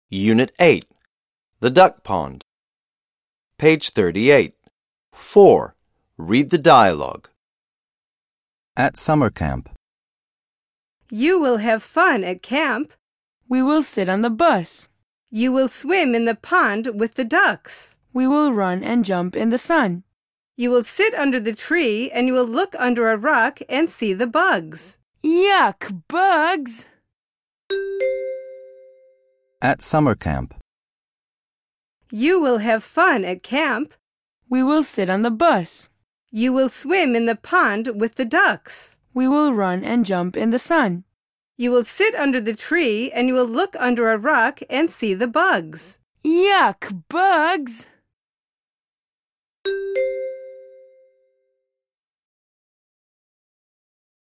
Unit 8. The Duck Pond. Page 38. 4. Read the dialogue. At summer camp. You will have fun at camp. We will sit on the bus. You will swim in the pond with the ducks. We will run and jump in the sun. You will sit under the tree and you will look under a rock and see the bugs. Yuck, bugs! At summer camp. You will have fun at camp. We will sit on the bus. You will swim in the pond with the ducks. We will run and jump in the sun. You will sit under the tree and you will look under a rock and see the bugs. Yuck, bugs!